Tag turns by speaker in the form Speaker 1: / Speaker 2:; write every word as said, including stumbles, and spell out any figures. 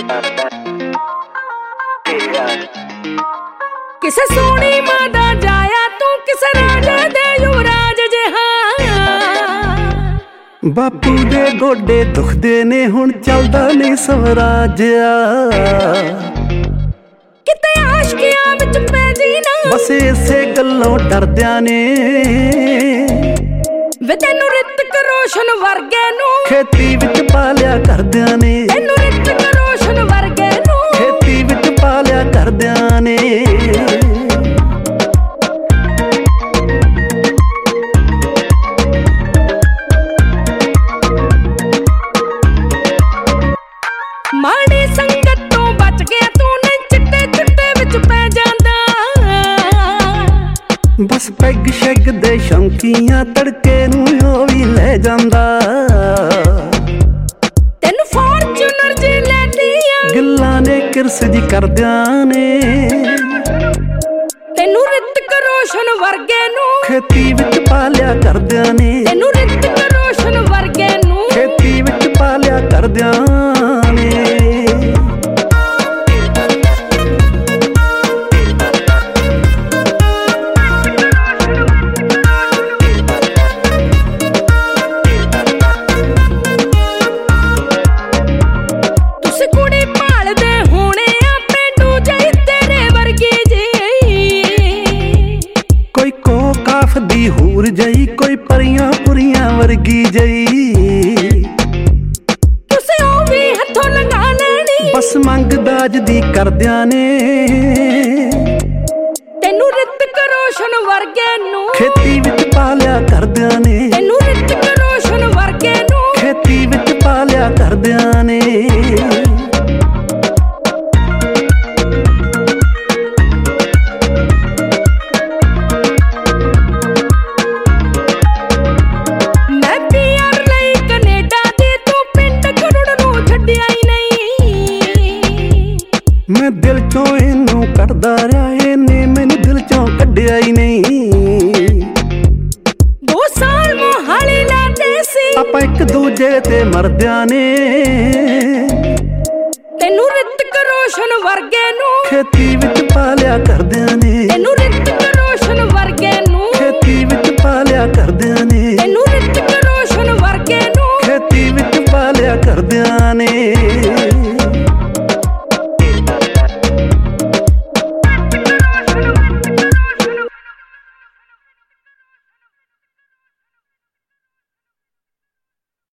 Speaker 1: ਕਿਸੇ ਸੋਹਣੀ ਮਾਂ ਦਾ ਜਾਇਆ ਤੂੰ ਕਿਸੇ ਰਾਜੇ ਦੇ ਯੁਵਰਾਜ ਜਿਹਾ।
Speaker 2: ਬਾਪੂ ਦੇ ਗੋਡੇ ਦੁਖਦੇ ਨੇ ਹੁਣ ਚੱਲਦਾ ਨਹੀਂ ਸਵਰਾਜਿਆ।
Speaker 1: ਕਿਤੇ ਆਸ਼ਕੀਆਂ ਵਿੱਚ ਪੈ ਜੀ ਨਾ
Speaker 2: ਬਸ ਇਸੇ ਗੱਲੋਂ ਡਰਦਿਆਂ ਨੇ
Speaker 1: ਵੇ ਤੈਨੂੰ ਰਿਤਕ ਰੋਸ਼ਨ ਵਰਗੇ ਨੂੰ
Speaker 2: ਖੇਤੀ ਵਿੱਚ ਪਾਲਿਆ ਕਰਦਿਆਂ ਨੇ।
Speaker 1: ਤੈਨੂੰ ਰਿਤਕ ਰੋਸ਼ਨ ਵਰਗੇ ਨੂੰ
Speaker 2: ਖੇਤੀ ਵਿੱਚ ਪਾਲਿਆ ਕਰਦਿਆਂ ਨੇ।
Speaker 1: ਮਾੜੀ ਸੰਗਤ ਤੋਂ ਬਚ ਗਿਆ ਤੂੰ ਨਹੀਂ ਚਿੱਟੇ ਚਿੱਟੇ ਵਿੱਚ ਪੈ ਜਾਂਦਾ।
Speaker 2: ਬਸ ਪੈਗ ਸ਼ੈਗ ਦੇ ਸ਼ੌਂਕੀਆਂ ਤੜਕੇ ਨੂੰ ਉਹ ਵੀ ਲੈ ਜਾਂਦਾ।
Speaker 1: ਤੈਨੂੰ ਫੋਰਚੂਨਰ ਜੀ ਲੈਂਦੀਆਂ
Speaker 2: ਗੱਲਾਂ ਨੇ ਕਿਰਸ ਜੀ ਕਰਦਿਆਂ ਨੇ।
Speaker 1: ਤੈਨੂੰ ਰਿਤਕ ਰੋਸ਼ਨ ਵਰਗੇ ਨੂੰ
Speaker 2: ਖੇਤੀ ਵਿੱਚ ਪਾਲਿਆ ਕਰਦਿਆਂ ਨੇ।
Speaker 1: ਤੈਨੂੰ ਰਿਤਕ ਰੋਸ਼ਨ ਵਰਗੇ ਨੂੰ
Speaker 2: ਖੇਤੀ ਵਿੱਚ ਪਾਲਿਆ ਕਰਦਿਆਂ ਨੇ।
Speaker 1: ਤੁਸੀਂ ਕੁੜੀ ਭਾਲਦੇ ਹੋਣੇ ਆ ਪਿੰਡੂ ਜਿਹੀ ਤੇਰੇ ਵਰਗੀ ਜੀ।
Speaker 2: ਕੋਈ ਕੋ ਕਾਫ ਦੀ ਹੂਰ ਜਈ ਕੋਈ ਪਰੀਆਂ ਪੁਰੀਆਂ ਵਰਗੀ ਜਈ।
Speaker 1: ਤੁਸੀਂ ਉਹ ਵੀ ਹੱਥੋਂ ਲੰਘਾ ਲੈਣੀ
Speaker 2: ਬਸ ਮੰਗ ਦਾਜ ਦੀ ਕਰਦਿਆਂ ਨੇ।
Speaker 1: ਤੈਨੂੰ ਰਿਤਕ ਰੋਸ਼ਨ ਵਰਗੇ ਨੂੰ
Speaker 2: ਖੇਤੀ ਵਿੱਚ ਪਾਲਿਆ ਕਰਦਿਆਂ ਨੇ।
Speaker 1: ਤੈਨੂੰ ਰਿਤਕ ਰੋਸ਼ਨ ਵਰਗੇ ਨੂੰ
Speaker 2: ਖੇਤੀ ਵਿੱਚ ਪਾਲਿਆ ਕਰਦਿਆਂ ਨੇ।
Speaker 1: ਮੈਂ ਪੀਆਰ ਲਈ ਕੈਨੇਡਾ ਦੀ ਤੂੰ ਪਿੰਡ ਕਰੁੜ ਨੂੰ ਛੱਡਿਆ ਹੀ ਨਹੀਂ।
Speaker 2: ਮੈਂ ਦਿਲ ਚੋਂ ਇਹਨੂੰ ਕੱਢਦਾ ਰਿਹਾ ਇਹਨੇ ਮੈਨੂੰ ਦਿਲ ਚੋਂ ਕੱਢਿਆ ਹੀ ਨਹੀਂ।
Speaker 1: ਦੋ ਸਾਲ ਮੋਹਾਲੀ ਲਾਦੇ ਸੀ
Speaker 2: ਆਪਾਂ ਇੱਕ ਦੂਜੇ ਤੇ ਮਰਦਿਆਂ ਨੇ।
Speaker 1: ਤੈਨੂੰ ਰਿਤਕ ਰੋਸ਼ਨ ਵਰਗੇ ਨੂੰ
Speaker 2: ਖੇਤੀ ਵਿੱਚ ਪਾਲਿਆ ਕਰਦਿਆਂ ਨੇ।
Speaker 1: ਤੈਨੂੰ